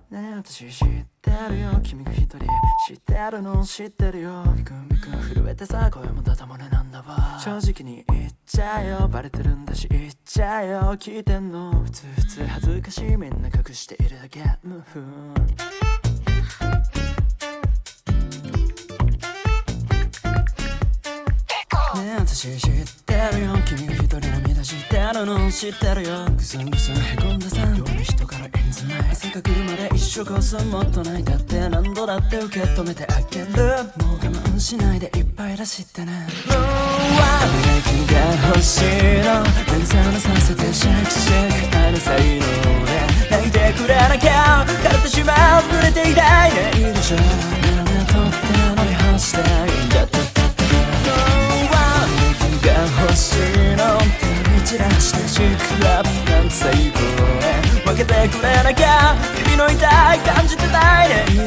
ねえ私知ってるよ君が一人知ってるの知ってるよビクンビクン震えてさ声もダダ漏れなんだわ正直に言っちゃえよバレてるんだし言っちゃえよ聞いてんの普通恥ずかしいみんな隠しているだけムフンねえ私知ってるよ君が一人涙してるの知ってるよぐすんぐすんへこんださように人からインズない汗が来るまで一生こそもっと泣いたって何度だって受け止めてあげるもう我慢しないでいっぱい出してねもうは君が欲しいの目覚めさせてシャクシャクあの才能で泣いてくれなきゃ枯れてしまう濡れていたいねいいでしょなめとって乗り干したいんだって欲しいの手に散らしてシックラップなんて最高へ分けてくれなきゃ君の痛い感じてないね